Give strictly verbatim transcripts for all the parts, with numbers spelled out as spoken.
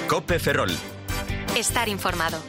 COPE Ferrol. Estar informado.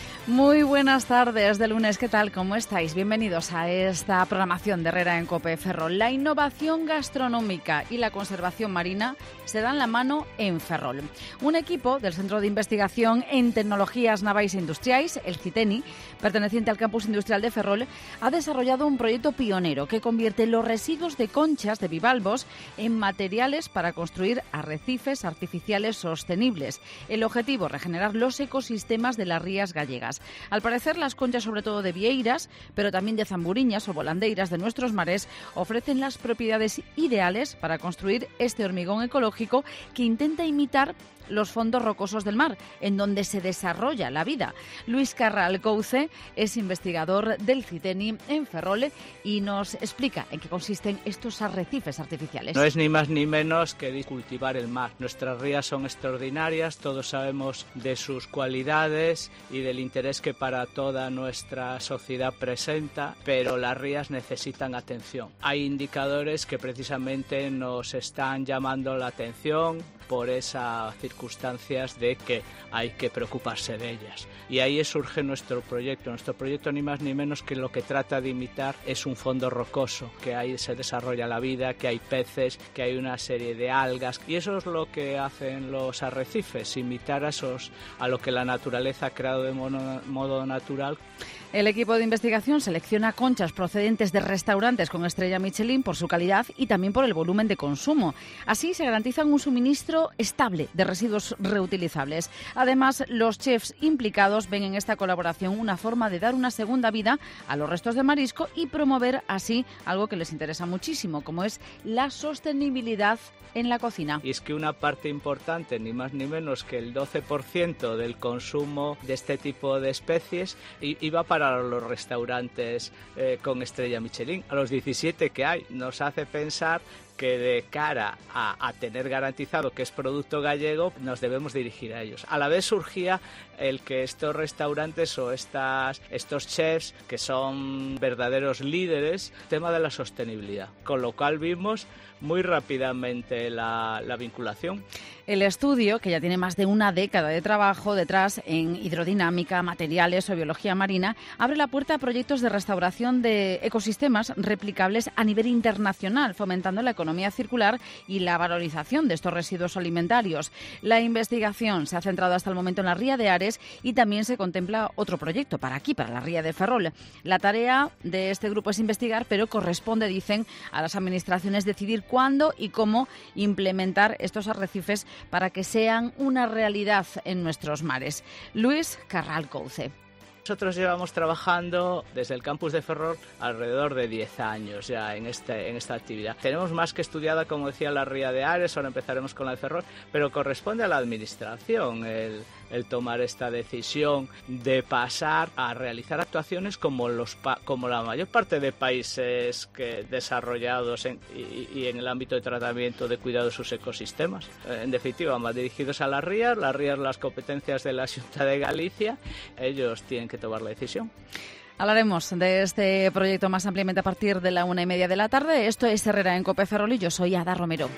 Muy buenas tardes de lunes, ¿qué tal? ¿Cómo estáis? Bienvenidos a esta programación de Herrera en COPE Ferrol. La innovación gastronómica y la conservación marina se dan la mano en Ferrol. Un equipo del Centro de Investigación en Tecnologías Navais e Industriais, el CITENI, perteneciente al Campus Industrial de Ferrol, ha desarrollado un proyecto pionero que convierte los residuos de conchas de bivalvos en materiales para construir arrecifes artificiales sostenibles. El objetivo, regenerar los ecosistemas de las rías gallegas. Al parecer, las conchas, sobre todo de vieiras, pero también de zamburiñas o volandeiras de nuestros mares, ofrecen las propiedades ideales para construir este hormigón ecológico que intenta imitar los fondos rocosos del mar, en donde se desarrolla la vida. Luis Carral Couce es investigador del CITENI en Ferrol y nos explica en qué consisten estos arrecifes artificiales. No es ni más ni menos que cultivar el mar. Nuestras rías son extraordinarias, todos sabemos de sus cualidades y del interés que para toda nuestra sociedad presenta, pero las rías necesitan atención. Hay indicadores que precisamente nos están llamando la atención por esas circunstancias de que hay que preocuparse de ellas. Y ahí surge nuestro proyecto. Nuestro proyecto ni más ni menos que lo que trata de imitar es un fondo rocoso, que ahí se desarrolla la vida, que hay peces, que hay una serie de algas. Y eso es lo que hacen los arrecifes, imitar a, esos, a lo que la naturaleza ha creado de mono, modo natural. El equipo de investigación selecciona conchas procedentes de restaurantes con estrella Michelin por su calidad y también por el volumen de consumo. Así se garantizan un suministro estable de residuos reutilizables. Además, los chefs implicados ven en esta colaboración una forma de dar una segunda vida a los restos de marisco y promover así algo que les interesa muchísimo, como es la sostenibilidad en la cocina. Y es que una parte importante, ni más ni menos que el doce por ciento del consumo de este tipo de especies iba para los restaurantes eh, con estrella Michelin. A los diecisiete que hay, nos hace pensar que de cara a, a tener garantizado que es producto gallego, nos debemos dirigir a ellos. A la vez surgía el que estos restaurantes o estas, estos chefs, que son verdaderos líderes, tema de la sostenibilidad, con lo cual vimos muy rápidamente la, la vinculación. El estudio, que ya tiene más de una década de trabajo detrás en hidrodinámica, materiales o biología marina, abre la puerta a proyectos de restauración de ecosistemas replicables a nivel internacional, fomentando la economía circular y la valorización de estos residuos alimentarios. La investigación se ha centrado hasta el momento en la ría de Ares y también se contempla otro proyecto para aquí, para la ría de Ferrol. La tarea de este grupo es investigar, pero corresponde, dicen, a las administraciones decidir cuándo y cómo implementar estos arrecifes para que sean una realidad en nuestros mares. Luis Carral Couce. Nosotros llevamos trabajando desde el campus de Ferrol alrededor de diez años ya en, este, en esta actividad. Tenemos más que estudiada, como decía, la ría de Ares, ahora empezaremos con la de Ferrol, pero corresponde a la administración el, el tomar esta decisión de pasar a realizar actuaciones como, los, como la mayor parte de países que, desarrollados en, y, y en el ámbito de tratamiento de cuidado de sus ecosistemas. En definitiva, más dirigidos a las rías, las rías las competencias de la Xunta de Galicia, ellos tienen que tomar la decisión. Hablaremos de este proyecto más ampliamente a partir de la una y media de la tarde. Esto es Herrera en COPE Ferrol y yo soy Ada Romero.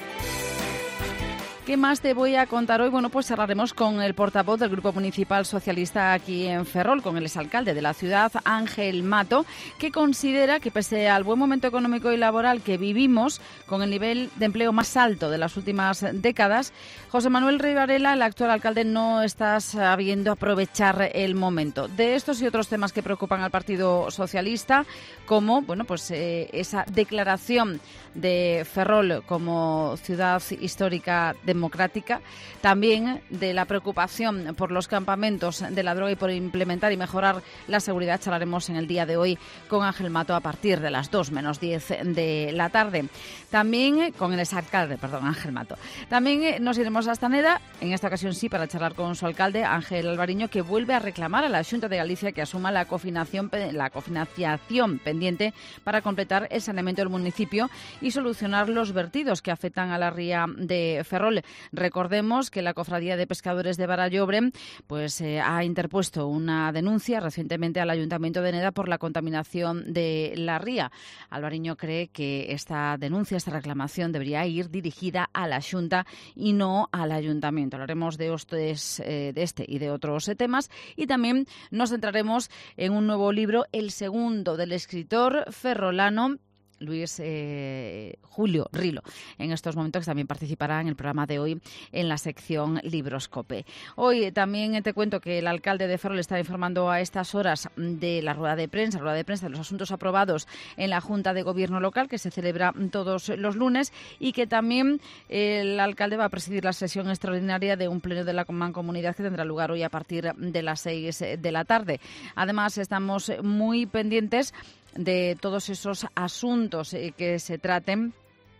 ¿Qué más te voy a contar hoy? Bueno, pues cerraremos con el portavoz del Grupo Municipal Socialista aquí en Ferrol, con el exalcalde de la ciudad, Ángel Mato, que considera que pese al buen momento económico y laboral que vivimos, con el nivel de empleo más alto de las últimas décadas, José Manuel Rey Varela, el actual alcalde, no está sabiendo aprovechar el momento. De estos y otros temas que preocupan al Partido Socialista, como bueno, pues eh, esa declaración de Ferrol como ciudad histórica democrática, también de la preocupación por los campamentos de la droga y por implementar y mejorar la seguridad, charlaremos en el día de hoy con Ángel Mato a partir de las dos menos diez de la tarde. También con el exalcalde, perdón, Ángel Mato. También nos iremos a Astaneda, en esta ocasión sí, para charlar con su alcalde, Ángel Alvariño, que vuelve a reclamar a la Xunta de Galicia que asuma la cofinanciación, la cofinanciación pendiente para completar el saneamiento del municipio y solucionar los vertidos que afectan a la ría de Ferrol. Ferrol. Recordemos que la Cofradía de Pescadores de Barallobre pues, eh, ha interpuesto una denuncia recientemente al Ayuntamiento de Neda por la contaminación de la ría. Alvariño cree que esta denuncia, esta reclamación debería ir dirigida a la Xunta y no al Ayuntamiento. Hablaremos de, estos, eh, de este y de otros eh, temas y también nos centraremos en un nuevo libro, el segundo del escritor ferrolano Luis eh, Julio Rilo. En estos momentos también participará en el programa de hoy en la sección Libroscope. Hoy también te cuento que el alcalde de Ferrol está informando a estas horas de la rueda de prensa, rueda de prensa de los asuntos aprobados en la Junta de Gobierno local, que se celebra todos los lunes, y que también el alcalde va a presidir la sesión extraordinaria de un pleno de la Mancomunidad que tendrá lugar hoy a partir de las seis de la tarde. Además, estamos muy pendientes de todos esos asuntos eh, que se traten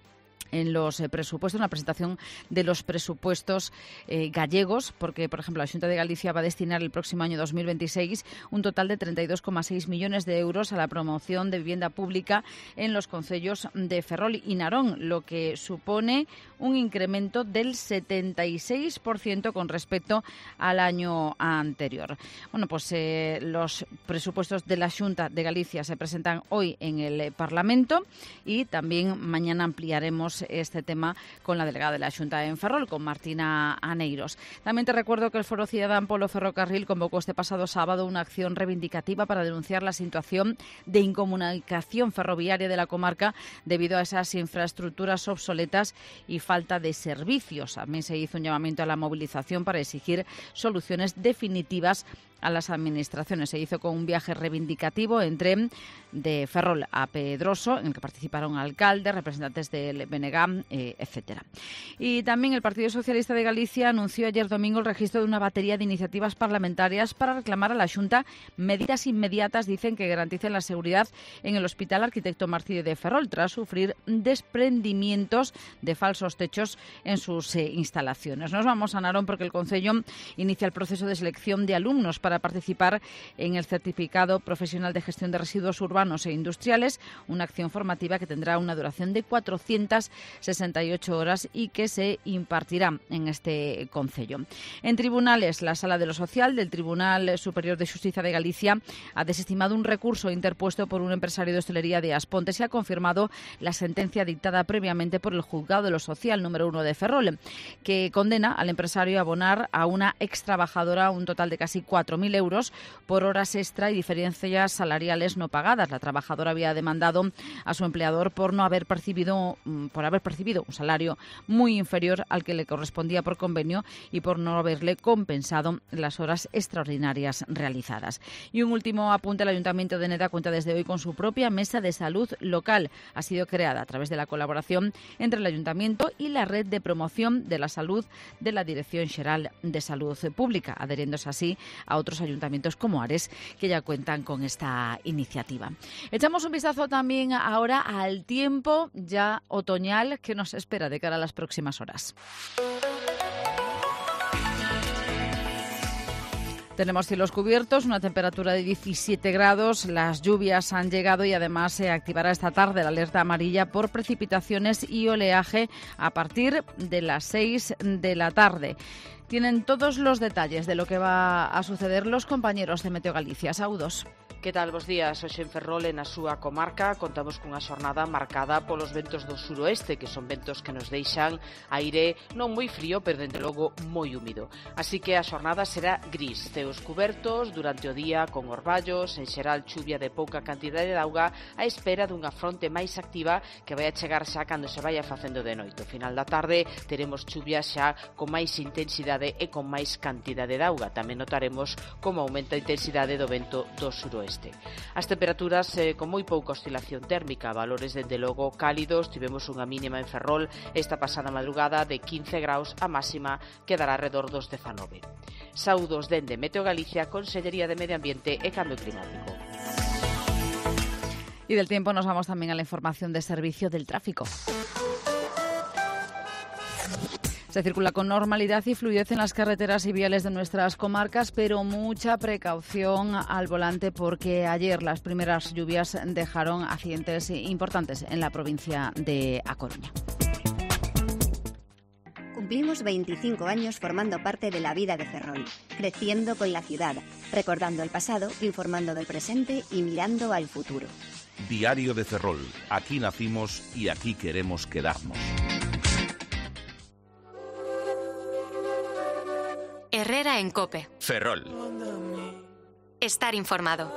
en los eh, presupuestos, en la presentación de los presupuestos eh, gallegos, porque, por ejemplo, la Xunta de Galicia va a destinar el próximo año dos mil veintiséis un total de treinta y dos coma seis millones de euros a la promoción de vivienda pública en los concellos de Ferrol y Narón, lo que supone un incremento del setenta y seis por ciento con respecto al año anterior. Bueno, pues eh, los presupuestos de la Xunta de Galicia se presentan hoy en el Parlamento y también mañana ampliaremos este tema con la delegada de la Xunta en Ferrol, con Martina Aneiros. También te recuerdo que el Foro Ciudadán Polo Ferrocarril convocó este pasado sábado una acción reivindicativa para denunciar la situación de incomunicación ferroviaria de la comarca debido a esas infraestructuras obsoletas y falta de servicios. También se hizo un llamamiento a la movilización para exigir soluciones definitivas a las administraciones. Se hizo con un viaje reivindicativo en tren de Ferrol a Pedroso, en el que participaron alcaldes, representantes del B N G, eh, etcétera. Y también el Partido Socialista de Galicia anunció ayer domingo el registro de una batería de iniciativas parlamentarias para reclamar a la Xunta medidas inmediatas, dicen, que garanticen la seguridad en el Hospital Arquitecto Martínez de Ferrol, tras sufrir desprendimientos de falsos techos en sus eh, instalaciones. Nos vamos a Narón porque el Concello inicia el proceso de selección de alumnos para para participar en el Certificado Profesional de Gestión de Residuos Urbanos e Industriales, una acción formativa que tendrá una duración de cuatrocientas sesenta y ocho horas y que se impartirá en este concello. En tribunales, la Sala de lo Social del Tribunal Superior de Justicia de Galicia ha desestimado un recurso interpuesto por un empresario de hostelería de Aspontes y ha confirmado la sentencia dictada previamente por el Juzgado de lo Social número uno de Ferrol, que condena al empresario a abonar a una ex trabajadora un total de casi cuatro mil euros por horas extra y diferencias salariales no pagadas. La trabajadora había demandado a su empleador por no haber percibido por haber percibido un salario muy inferior al que le correspondía por convenio y por no haberle compensado las horas extraordinarias realizadas. Y un último apunte: el Ayuntamiento de Neda cuenta desde hoy con su propia mesa de salud local. Ha sido creada a través de la colaboración entre el Ayuntamiento y la Red de Promoción de la Salud de la Dirección Xeral de Salud Pública, adheriéndose así a otros ayuntamientos como Ares, que ya cuentan con esta iniciativa. Echamos un vistazo también ahora al tiempo ya otoñal que nos espera de cara a las próximas horas. Tenemos cielos cubiertos, una temperatura de diecisiete grados, las lluvias han llegado y además se activará esta tarde la alerta amarilla por precipitaciones y oleaje a partir de las seis de la tarde. Tienen todos los detalles de lo que va a suceder los compañeros de Meteo Galicia. Saúdos. Que tal, bos días? Hoxe en Ferrol e na súa comarca contamos cunha xornada marcada polos ventos do suroeste, que son ventos que nos deixan aire non moi frío, pero dende logo moi húmido. Así que a xornada será gris, ceos cubertos durante o día con orballos, en xeral chuvia de pouca cantidade de auga, a espera dunha fronte máis activa que vai a chegar xa cando se vaya facendo de noite. Ao final da tarde teremos chuvia xa con máis intensidade e con máis cantidade de auga. Tamén notaremos como aumenta a intensidade do vento do suroeste. As temperaturas eh, con moi pouca oscilación térmica, valores dende logo cálidos. Tivemos unha mínima en Ferrol esta pasada madrugada de quince graus, a máxima quedará alrededor dos dezanove. Saúdos dende Meteo Galicia, Consellería de Medio Ambiente e Cambio Climático. Y del tiempo nos vamos también a la información de servicio del tráfico. Se circula con normalidad y fluidez en las carreteras y viales de nuestras comarcas, pero mucha precaución al volante porque ayer las primeras lluvias dejaron accidentes importantes en la provincia de A Coruña. Cumplimos veinticinco años formando parte de la vida de Ferrol, creciendo con la ciudad, recordando el pasado, informando del presente y mirando al futuro. Diario de Ferrol. Aquí nacimos y aquí queremos quedarnos. Herrera en COPE. Ferrol. Estar informado.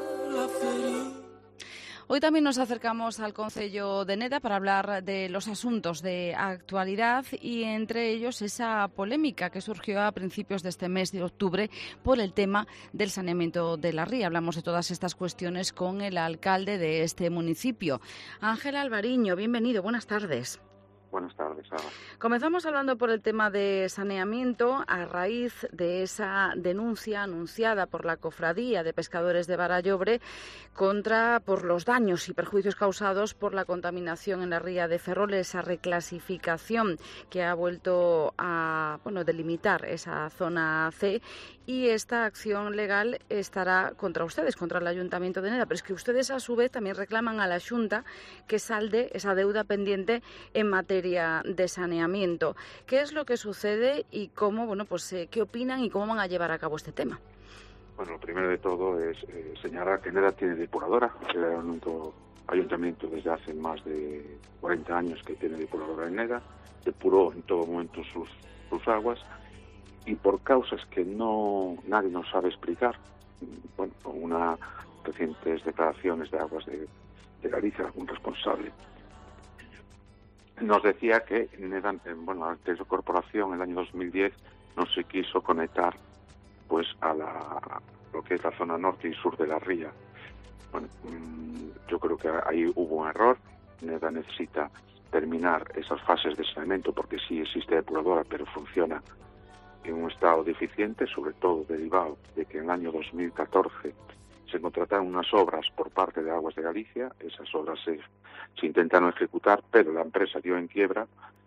Hoy también nos acercamos al Concello de Neda para hablar de los asuntos de actualidad y entre ellos esa polémica que surgió a principios de este mes de octubre por el tema del saneamiento de la ría. Hablamos de todas estas cuestiones con el alcalde de este municipio. Ángel Alvariño, bienvenido, buenas tardes. Buenas tardes, Ana. Comenzamos hablando por el tema de saneamiento a raíz de esa denuncia anunciada por la Cofradía de Pescadores de Barallobre contra por los daños y perjuicios causados por la contaminación en la ría de Ferrol, esa reclasificación que ha vuelto a bueno, delimitar esa zona C, y esta acción legal estará contra ustedes, contra el Ayuntamiento de Neda, pero es que ustedes a su vez también reclaman a la Xunta que salde esa deuda pendiente en materia de saneamiento. ¿Qué es lo que sucede y cómo, bueno, pues eh, qué opinan y cómo van a llevar a cabo este tema? Bueno, lo primero de todo es eh, señalar que Neda tiene depuradora. Era el único ayuntamiento desde hace más de cuarenta años que tiene depuradora en Neda. Depuró en todo momento sus, sus aguas y por causas que no nadie nos sabe explicar, bueno, con unas recientes declaraciones de Aguas de, de Galicia, algún responsable nos decía que Neda, bueno, la anterior corporación en el año dos mil diez no se quiso conectar pues a la lo que es la zona norte y sur de la ría. Bueno, yo creo que ahí hubo un error. Neda necesita terminar esas fases de saneamiento porque sí existe depuradora, pero funciona en un estado deficiente, sobre todo derivado de que en el año dos mil catorce se contrataron unas obras por parte de Aguas de Galicia. Esas obras se, se intentaron ejecutar, pero la empresa dio en quiebra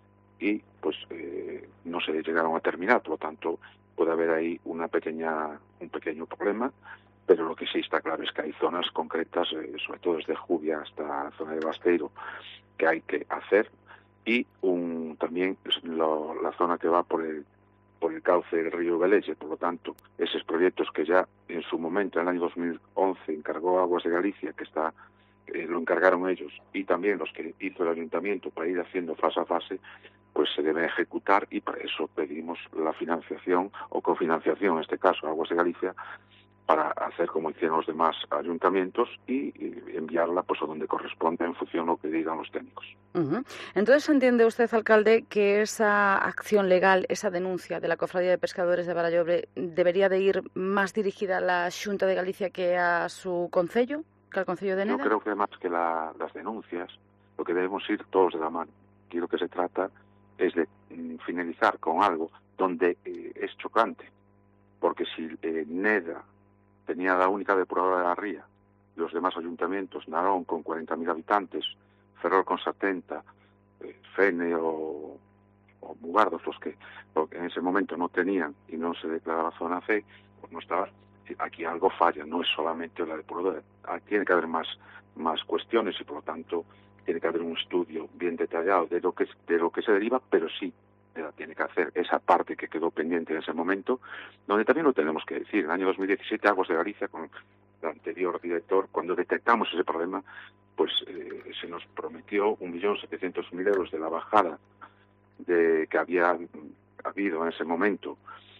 y pues eh, no se llegaron a terminar. Por lo tanto, puede haber ahí una pequeña un pequeño problema, pero lo que sí está claro es que hay zonas concretas, eh, sobre todo desde Jubia hasta la zona de Basteiro, que hay que hacer, y un también lo, la zona que va por el por el cauce del río Velelle. Por lo tanto, esos proyectos que ya en su momento, en el año dos mil once, encargó Aguas de Galicia, que está eh, lo encargaron ellos, y también los que hizo el ayuntamiento para ir haciendo fase a fase, pues se deben ejecutar, y para eso pedimos la financiación o cofinanciación, en este caso Aguas de Galicia, para hacer como hicieron los demás ayuntamientos y, y enviarla pues a donde corresponde en función de lo que digan los técnicos. Uh-huh. Entonces, ¿entiende usted, alcalde, que esa acción legal, esa denuncia de la Cofradía de Pescadores de Barallobre debería de ir más dirigida a la Xunta de Galicia que a su concello, que al concello de Neda? Yo creo que más que la, las denuncias, lo que debemos ir todos de la mano. Aquí lo que se trata es de mm, finalizar con algo donde eh, es chocante, porque si eh, Neda tenía la única depuradora de la ría, los demás ayuntamientos, Narón con cuarenta mil habitantes, Ferrol con setenta, eh, Fene o, o Mugardos, los que, los que en ese momento no tenían y no se declaraba zona C, pues no estaba. Aquí algo falla, no es solamente la depuradora, tiene que haber más, más cuestiones y por lo tanto tiene que haber un estudio bien detallado de lo que, de lo que se deriva, pero sí tiene que hacer esa parte que quedó pendiente en ese momento, donde también lo tenemos que decir. En el año dos mil diecisiete, Aguas de Galicia, con el anterior director, cuando detectamos ese problema, pues eh, se nos prometió un millón setecientos mil euros de la bajada de que había habido en ese momento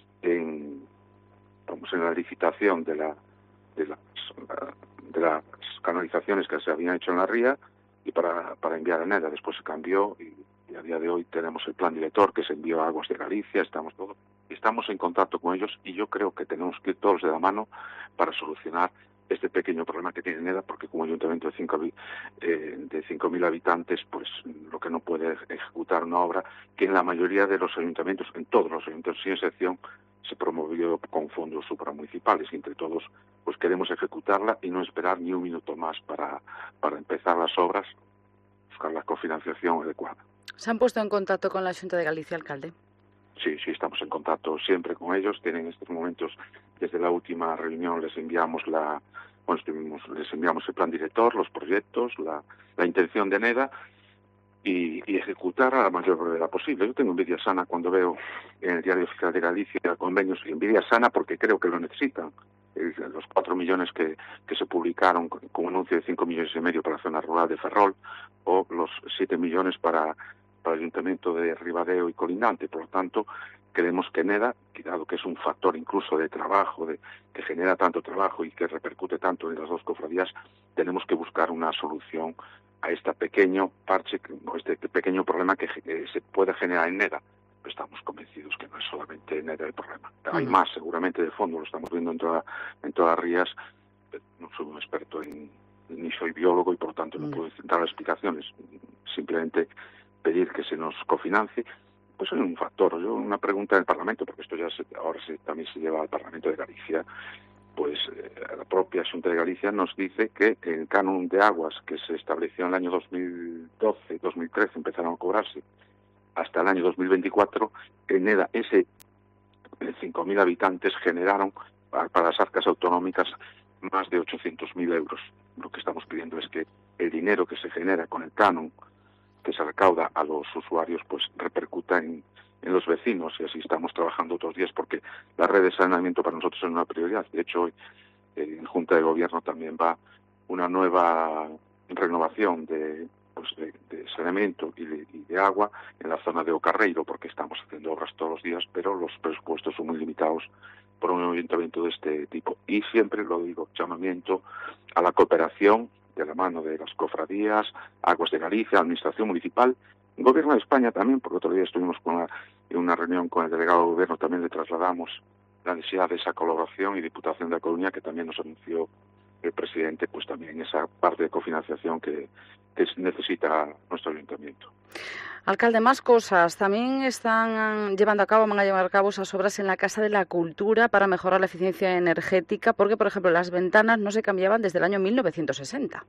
en, vamos, en la licitación de, la, de, las, de las canalizaciones que se habían hecho en la ría y para, para enviar a Neda. Después se cambió y Y a día de hoy tenemos el plan director que se envió a Aguas de Galicia, estamos todos, estamos en contacto con ellos y yo creo que tenemos que ir todos de la mano para solucionar este pequeño problema que tiene Neda, porque como ayuntamiento de cinco eh, de cinco mil habitantes, pues lo que no puede ejecutar una obra que en la mayoría de los ayuntamientos, en todos los ayuntamientos sin excepción, se promovió con fondos supramunicipales y entre todos pues queremos ejecutarla y no esperar ni un minuto más para, para empezar las obras, buscar la cofinanciación adecuada. ¿Se han puesto en contacto con la Xunta de Galicia, alcalde? Sí, sí, estamos en contacto siempre con ellos. Tienen estos momentos, desde la última reunión les enviamos la, bueno, estuvimos, les enviamos el plan director, los proyectos, la, la intención de Neda, y, y ejecutar a la mayor brevedad posible. Yo tengo envidia sana cuando veo en el Diario Oficial de Galicia convenios, y envidia sana porque creo que lo necesitan. Los cuatro millones que, que se publicaron con, con un anuncio de cinco millones y medio para la zona rural de Ferrol, o los siete millones para, para el Ayuntamiento de Ribadeo y colindante. Por lo tanto, creemos que NEDA, dado que es un factor incluso de trabajo, de, que genera tanto trabajo y que repercute tanto en las dos cofradías, tenemos que buscar una solución a este pequeño parche, este pequeño problema que eh, se puede generar en NEDA. Estamos convencidos que no es solamente NEDA el problema. Hay más, seguramente, de fondo, lo estamos viendo en, toda, en todas las rías. No soy un experto en, ni soy biólogo y, por lo tanto, no puedo dar explicaciones. Simplemente pedir que se nos cofinancie. Pues hay un factor. Yo una pregunta del Parlamento, porque esto ya se, ahora se, también se lleva al Parlamento de Galicia. Pues eh, la propia Xunta de Galicia nos dice que el canon de aguas que se estableció en el año dos mil doce, dos mil trece, empezaron a cobrarse hasta el año dos mil veinticuatro, en NEDA, ese cinco mil habitantes generaron para las arcas autonómicas más de ochocientos mil euros. Lo que estamos pidiendo es que el dinero que se genera con el canon que se recauda a los usuarios pues repercuta en, en los vecinos, y así estamos trabajando otros días, porque la red de saneamiento para nosotros es una prioridad. De hecho, hoy en Junta de Gobierno también va una nueva renovación de pues de, de saneamiento y de, y de agua en la zona de Ocarreiro, porque estamos haciendo obras todos los días, pero los presupuestos son muy limitados por un ayuntamiento de este tipo. Y siempre lo digo, llamamiento a la cooperación de la mano de las cofradías, Aguas de Galicia, Administración Municipal, Gobierno de España también, porque otro día estuvimos con la, en una reunión con el delegado de Gobierno, también le trasladamos la necesidad de esa colaboración, y Diputación de La Coruña, que también nos anunció el presidente, pues también esa parte de cofinanciación que, que necesita nuestro ayuntamiento. Alcalde, más cosas. También están llevando a cabo, van a llevar a cabo esas obras en la Casa de la Cultura para mejorar la eficiencia energética, porque, por ejemplo, las ventanas no se cambiaban desde el año mil novecientos sesenta.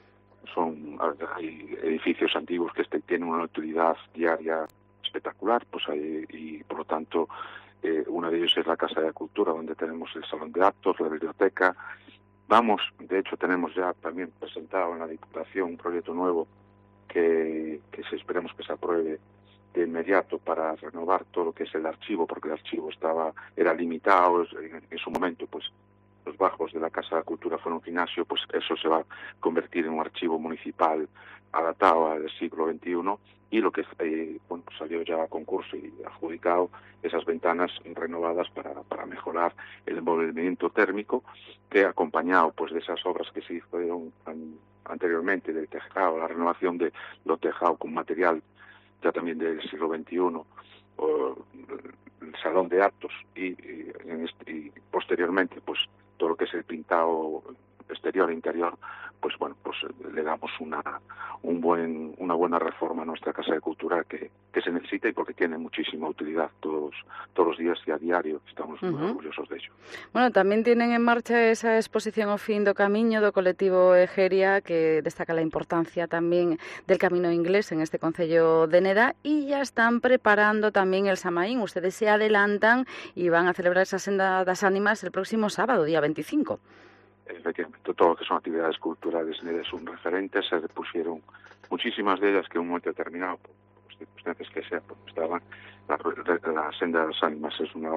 Son, hay edificios antiguos que este, tienen una utilidad diaria espectacular, pues hay, y por lo tanto eh, uno de ellos es la Casa de la Cultura, donde tenemos el salón de actos, la biblioteca. Vamos, de hecho tenemos ya también presentado en la Diputación un proyecto nuevo que, que esperemos que se apruebe de inmediato para renovar todo lo que es el archivo, porque el archivo estaba era limitado en, en su momento, pues los bajos de la Casa de la Cultura fueron un gimnasio, pues eso se va a convertir en un archivo municipal adaptado al siglo veintiuno, y lo que eh, bueno, pues salió ya a concurso y adjudicado esas ventanas renovadas para, para mejorar el envolvimiento térmico, que acompañado pues de esas obras que se hicieron an, anteriormente del tejado, la renovación de lo tejado con material ya también del siglo veintiuno, o el salón de actos y, y, en este, y posteriormente pues todo lo que es el pintado exterior e interior, pues bueno, pues le damos una un buen una buena reforma a nuestra Casa de Cultura que, que se necesita, y porque tiene muchísima utilidad todos todos los días y a diario. Estamos uh-huh. muy orgullosos de ello. Bueno, también tienen en marcha esa exposición O Fin do Camiño do colectivo Egeria, que destaca la importancia también del camino inglés en este concello de Neda, y ya están preparando también el Samaín. Ustedes se adelantan y van a celebrar esa Senda das Ánimas el próximo sábado, día veinticinco. Efectivamente, todo lo que son actividades culturales es un referente. Se pusieron muchísimas de ellas que en un momento determinado, por circunstancias que sea, pues estaban. La, la Senda de las Ánimas es una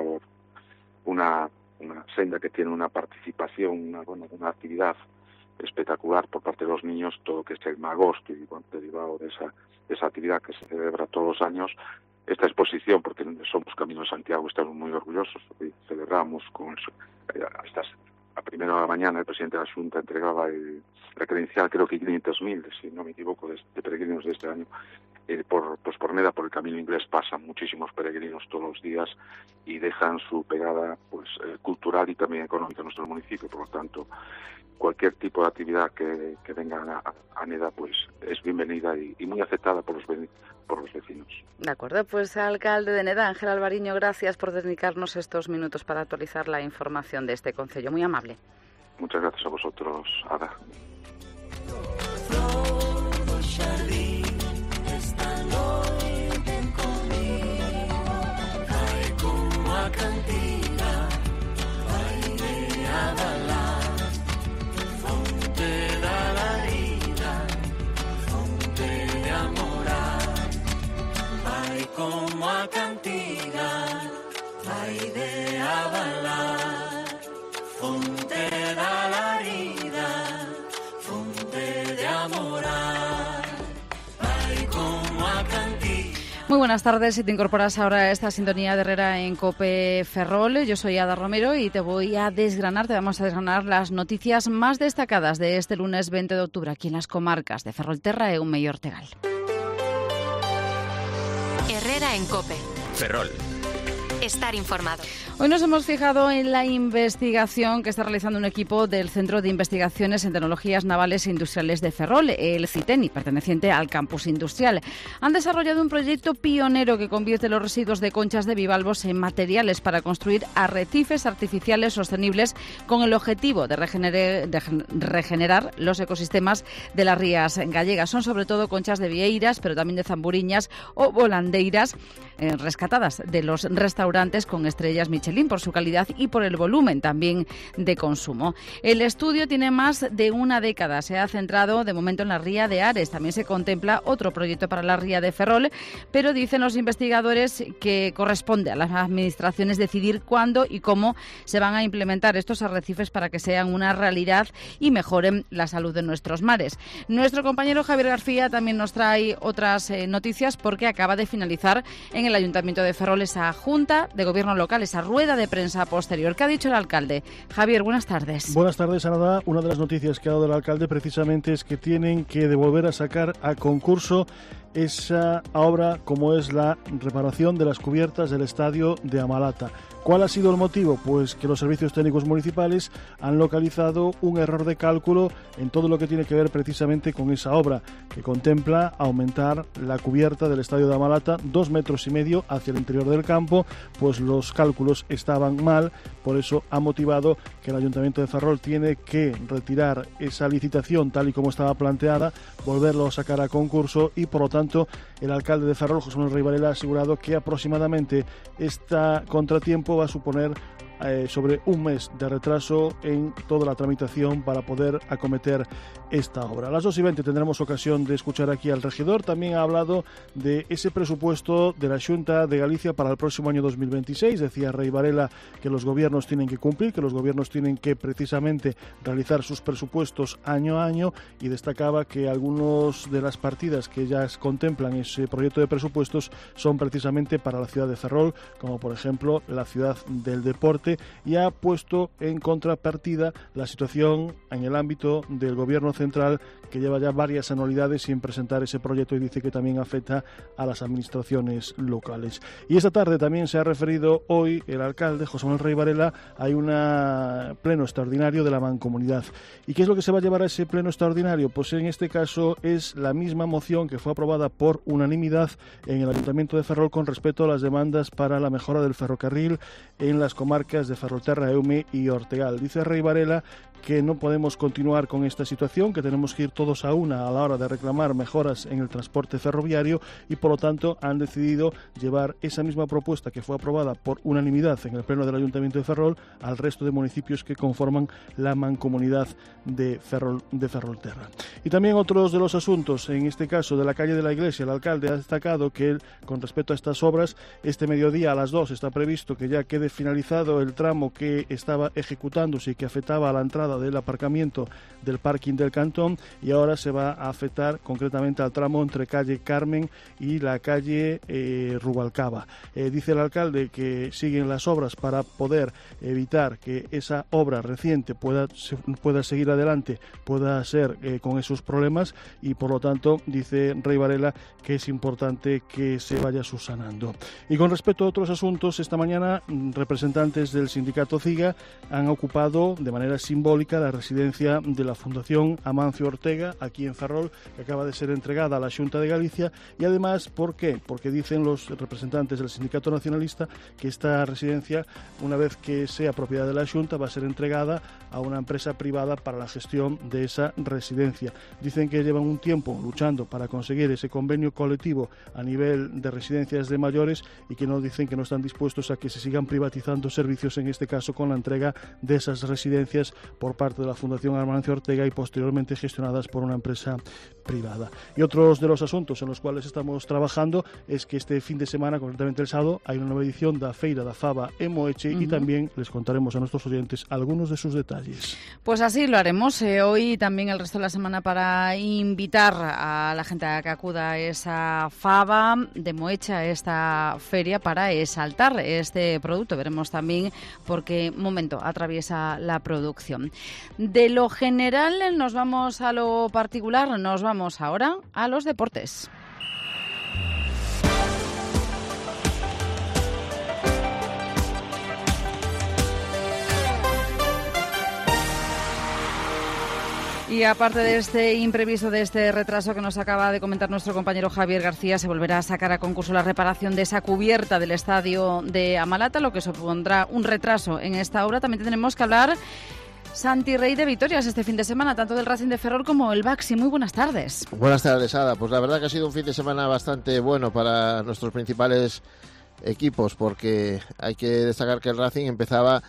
una una senda que tiene una participación, una, bueno, una actividad espectacular por parte de los niños, todo lo que es el magosto y bueno, derivado de esa, de esa actividad que se celebra todos los años. Esta exposición, porque somos Camino de Santiago, estamos muy orgullosos, y celebramos con eso. Estas a primera de la mañana el presidente de la Xunta entregaba el, la credencial, creo que quinientos mil, si no me equivoco, de, de peregrinos de este año. Eh, por, pues por Neda, por el camino inglés, pasan muchísimos peregrinos todos los días y dejan su pegada pues eh, cultural y también económica en nuestro municipio. Por lo tanto, cualquier tipo de actividad que, que venga a, a Neda pues es bienvenida y, y muy aceptada por los, por los vecinos. De acuerdo, pues alcalde de Neda, Ángel Alvariño, gracias por dedicarnos estos minutos para actualizar la información de este concello. Muy amable. Muchas gracias a vosotros, Ada. Fonte da la vida, fonte de amor. como a cantiga, vai de avalar, fonte da larida, fonte de amorar, vai como a cantiga. Muy buenas tardes, si te incorporas ahora a esta sintonía de Herrera en COPE Ferrol. Yo soy Ada Romero y te voy a desgranar, te vamos a desgranar las noticias más destacadas de este lunes veinte de octubre aquí en las comarcas de Ferrolterra, Eume y Ortegal. Herrera en COPE. Ferrol. Estar informado. Hoy nos hemos fijado en la investigación que está realizando un equipo del Centro de Investigaciones en Tecnologías Navales e Industriales de Ferrol, el CITENI, perteneciente al campus industrial. Han desarrollado un proyecto pionero que convierte los residuos de conchas de bivalvos en materiales para construir arrecifes artificiales sostenibles con el objetivo de, regenerar, de regenerar los ecosistemas de las rías gallegas. Son sobre todo conchas de vieiras, pero también de zamburiñas o volandeiras eh, rescatadas de los restaurantes con estrellas Michelin por su calidad y por el volumen también de consumo. El estudio tiene más de una década. Se ha centrado de momento en la ría de Ares. También se contempla otro proyecto para la ría de Ferrol, pero dicen los investigadores que corresponde a las administraciones decidir cuándo y cómo se van a implementar estos arrecifes para que sean una realidad y mejoren la salud de nuestros mares. Nuestro compañero Javier García también nos trae otras eh, noticias porque acaba de finalizar en el Ayuntamiento de Ferrol esa Junta de Gobierno local, esa rueda de prensa posterior. ¿Qué ha dicho el alcalde? Javier, buenas tardes. Buenas tardes, Ana. Una de las noticias que ha dado el alcalde precisamente es que tienen que devolver a sacar a concurso esa obra como es la reparación de las cubiertas del estadio de Amalata. ¿Cuál ha sido el motivo? Pues que los servicios técnicos municipales han localizado un error de cálculo en todo lo que tiene que ver precisamente con esa obra, que contempla aumentar la cubierta del estadio de Amalata dos metros y medio hacia el interior del campo. Pues los cálculos estaban mal, por eso ha motivado que el Ayuntamiento de Ferrol tiene que retirar esa licitación tal y como estaba planteada, volverlo a sacar a concurso y por lo tanto el alcalde de Ferrol, José Manuel Rey Varela, ha asegurado que aproximadamente este contratiempo va a suponer eh, sobre un mes de retraso en toda la tramitación para poder acometer esta obra. A las dos y veinte tendremos ocasión de escuchar aquí al regidor. También ha hablado de ese presupuesto de la Xunta de Galicia para el próximo año dos mil veintiséis. Decía Rey Varela que los gobiernos tienen que cumplir, que los gobiernos tienen que precisamente realizar sus presupuestos año a año y destacaba que algunas de las partidas que ya contemplan ese proyecto de presupuestos son precisamente para la ciudad de Ferrol, como por ejemplo la ciudad del deporte, y ha puesto en contrapartida la situación en el ámbito del gobierno central, que lleva ya varias anualidades sin presentar ese proyecto y dice que también afecta a las administraciones locales. Y esta tarde también se ha referido hoy el alcalde José Manuel Rey Varela, hay un pleno extraordinario de la Mancomunidad. ¿Y qué es lo que se va a llevar a ese pleno extraordinario? Pues en este caso es la misma moción que fue aprobada por unanimidad en el Ayuntamiento de Ferrol con respecto a las demandas para la mejora del ferrocarril en las comarcas de Ferrolterra, Eume y Ortegal. Dice Rey Varela que no podemos continuar con esta situación, que tenemos que ir todos a una a la hora de reclamar mejoras en el transporte ferroviario y por lo tanto han decidido llevar esa misma propuesta que fue aprobada por unanimidad en el pleno del Ayuntamiento de Ferrol al resto de municipios que conforman la Mancomunidad de, Ferrol, de Ferrolterra. Y también otros de los asuntos, en este caso de la calle de la Iglesia, el alcalde ha destacado que él, con respecto a estas obras, este mediodía a las dos está previsto que ya quede finalizado el tramo que estaba ejecutándose y que afectaba a la entrada del aparcamiento del parking del Cantón y ahora se va a afectar concretamente al tramo entre calle Carmen y la calle eh, Rubalcaba. Eh, dice el alcalde que siguen las obras para poder evitar que esa obra reciente pueda, se, pueda seguir adelante, pueda ser eh, con esos problemas y por lo tanto dice Rey Varela que es importante que se vaya subsanando. Y con respecto a otros asuntos, esta mañana representantes del sindicato CIGA han ocupado de manera simbólica la residencia de la Fundación Amancio Ortega aquí en Ferrol, que acaba de ser entregada a la Xunta de Galicia y además, ¿por qué? Porque dicen los representantes del sindicato nacionalista que esta residencia, una vez que sea propiedad de la Xunta, va a ser entregada a una empresa privada para la gestión de esa residencia. Dicen que llevan un tiempo luchando para conseguir ese convenio colectivo a nivel de residencias de mayores y que no dicen que no están dispuestos a que se sigan privatizando servicios negocios, en este caso con la entrega de esas residencias por parte de la Fundación Amancio Ortega y posteriormente gestionadas por una empresa privada. Y otros de los asuntos en los cuales estamos trabajando es que este fin de semana, concretamente el sábado, hay una nueva edición da Feira da Faba en Moeche uh-huh. y también les contaremos a nuestros oyentes algunos de sus detalles. Pues así lo haremos eh, hoy y también el resto de la semana para invitar a la gente a que acuda a esa Faba de Moeche, a esta feria, para exaltar este producto. Veremos también por qué momento atraviesa la producción. De lo general nos vamos a lo particular, nos vamos ahora a los deportes. Y aparte de este imprevisto, de este retraso que nos acaba de comentar nuestro compañero Javier García, se volverá a sacar a concurso la reparación de esa cubierta del estadio de Amalata, lo que supondrá un retraso en esta obra. También tendremos que hablar, Santi Rey, de victorias este fin de semana, tanto del Racing de Ferrol como el Baxi. Muy buenas tardes. Buenas tardes, Ada. Pues la verdad que ha sido un fin de semana bastante bueno para nuestros principales equipos, porque hay que destacar que el Racing empezaba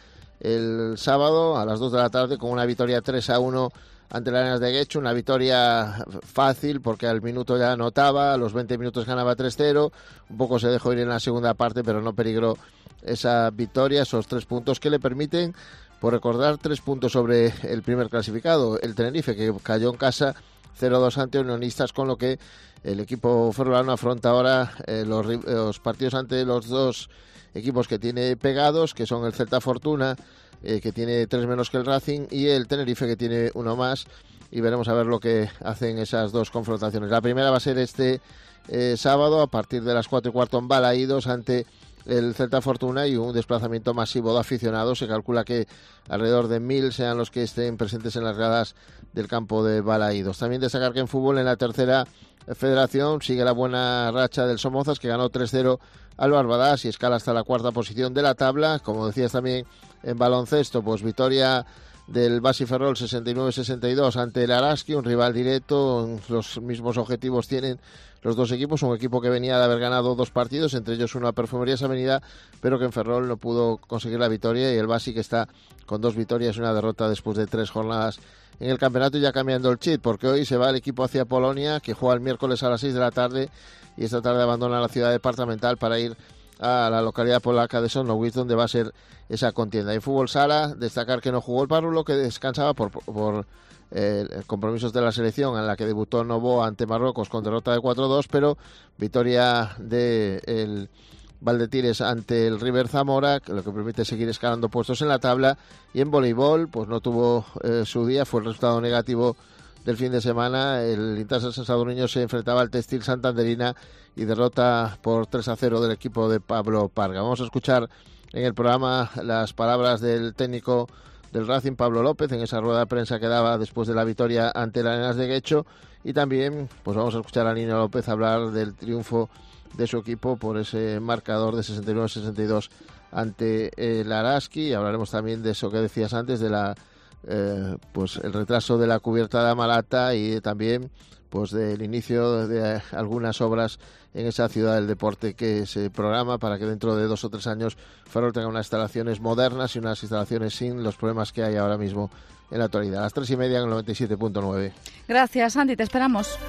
el sábado a las dos de la tarde con una victoria tres a uno ante las Arenas de Guecho, una victoria fácil porque al minuto ya anotaba, a los veinte minutos ganaba tres cero, un poco se dejó ir en la segunda parte, pero no peligró esa victoria, esos tres puntos que le permiten, por recordar, tres puntos sobre el primer clasificado, el Tenerife, que cayó en casa cero dos ante Unionistas, con lo que el equipo ferrolano afronta ahora eh, los, los partidos ante los dos equipos que tiene pegados, que son el Celta Fortuna, Eh, que tiene tres menos que el Racing, y el Tenerife, que tiene uno más, y veremos a ver lo que hacen esas dos confrontaciones. La primera va a ser este eh, sábado a partir de las cuatro y cuarto en Balaídos ante el Celta Fortuna, y un desplazamiento masivo de aficionados. Se calcula que alrededor de mil sean los que estén presentes en las gradas del campo de Balaídos. También destacar que en fútbol, en la tercera federación, sigue la buena racha del Somozas, que ganó tres cero al Barbadas y escala hasta la cuarta posición de la tabla. Como decías también, en baloncesto, pues victoria del Basi Ferrol sesenta y nueve sesenta y dos ante el Araski, un rival directo. Los mismos objetivos tienen los dos equipos, un equipo que venía de haber ganado dos partidos, entre ellos uno a Perfumerías Avenida, pero que en Ferrol no pudo conseguir la victoria, y el Basi, que está con dos victorias y una derrota después de tres jornadas en el campeonato, ya cambiando el chip, porque hoy se va el equipo hacia Polonia, que juega el miércoles a las seis de la tarde, y esta tarde abandona la ciudad departamental para ir a la localidad polaca de Sonowitz, donde va a ser esa contienda. En fútbol sala, destacar que no jugó el Párvulo, que descansaba por, por eh, compromisos de la selección, en la que debutó Novoa ante Marruecos con derrota de cuatro dos, pero victoria de el Valdetires ante el River Zamora, lo que permite seguir escalando puestos en la tabla. Y en voleibol, pues no tuvo eh, su día, fue el resultado negativo del fin de semana. El Intasa Sadurniño se enfrentaba al Textil Santanderina y derrota por tres a cero del equipo de Pablo Parga. Vamos a escuchar en el programa las palabras del técnico del Racing, Pablo López, en esa rueda de prensa que daba después de la victoria ante las Arenas de Guecho, y también pues vamos a escuchar a Nino López hablar del triunfo de su equipo por ese marcador de sesenta y nueve sesenta y dos ante el Araski. Y hablaremos también de eso que decías antes, de la eh, pues el retraso de la cubierta de Amalata, y también pues del inicio de algunas obras en esa ciudad del deporte que se programa para que dentro de dos o tres años Ferrol tenga unas instalaciones modernas y unas instalaciones sin los problemas que hay ahora mismo en la actualidad. A las tres y media en el noventa y siete punto nueve. Gracias, Andy, te esperamos.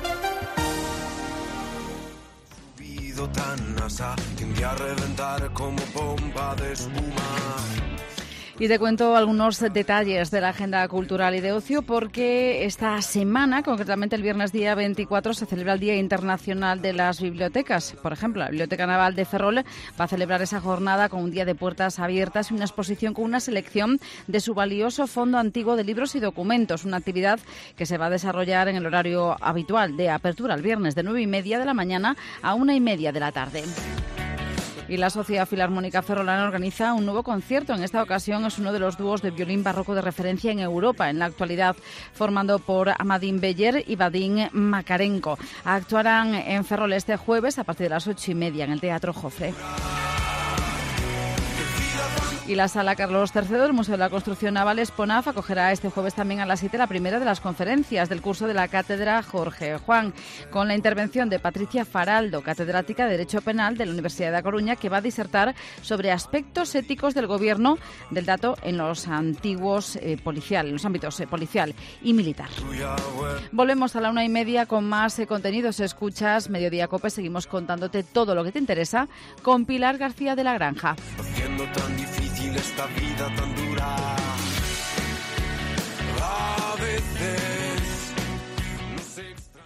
Tan asa, que un día reventar como bomba de espuma. Y te cuento algunos detalles de la agenda cultural y de ocio, porque esta semana, concretamente el viernes día veinticuatro, se celebra el Día Internacional de las Bibliotecas. Por ejemplo, la Biblioteca Naval de Ferrol va a celebrar esa jornada con un día de puertas abiertas y una exposición con una selección de su valioso fondo antiguo de libros y documentos. Una actividad que se va a desarrollar en el horario habitual de apertura, el viernes de nueve y media de la mañana a una y media de la tarde. Y la Sociedad Filarmónica Ferrolana organiza un nuevo concierto. En esta ocasión es uno de los dúos de violín barroco de referencia en Europa, en la actualidad formado por Amadín Beller y Vadim Makarenko. Actuarán en Ferrol este jueves a partir de las ocho y media en el Teatro Jofre. Y la Sala Carlos tercero del Museo de la Construcción Naval Esponaf acogerá este jueves también a las siete la primera de las conferencias del curso de la Cátedra Jorge Juan, con la intervención de Patricia Faraldo, catedrática de Derecho Penal de la Universidad de A Coruña, que va a disertar sobre aspectos éticos del gobierno del dato en los antiguos eh, policial, en los ámbitos eh, policial y militar. Volvemos a la una y media con más eh, contenidos. Escuchas Mediodía Cope, seguimos contándote todo lo que te interesa con Pilar García de la Granja. Haciendo tan difícil esta vida tan dura.